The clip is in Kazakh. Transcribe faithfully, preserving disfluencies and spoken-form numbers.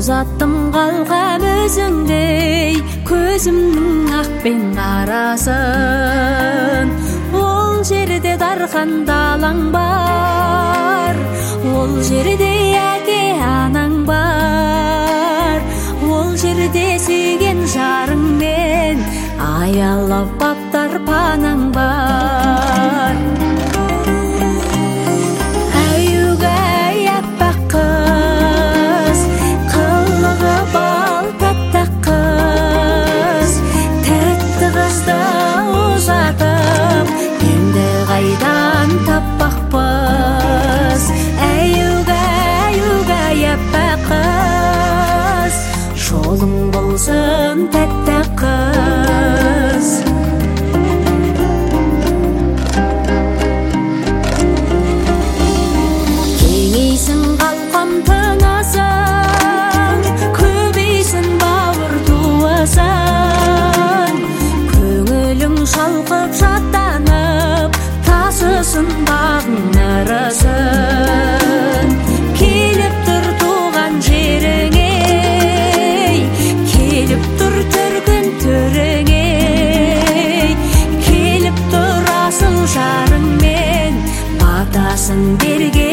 ұзаттым қалқам өзіңдей, көзімнің ақ пен қарасын. Ол жерде дархан далаң бар, ол жерде әке анаң бар, ол жерде сүйген жарыңмен аялап баптар панаң бар. Әйугай аппақ қыз, қылығы бал тәтті қыз, тәтті қызды ұзатып енді қайдан таппақпыз. Әйугай, әйугай аппақ қыз, жолың болсын тәтті қыз. Кеңейсін қалқам тынысың, көбейсін бауыр туысың, көңілің шалқып шаттанып, тасысын бағың ырысын. Келіп тұр туған жеріңе, келіп тұр түркін төріңе, келіп тұр асыл жарыңмен батасын берге.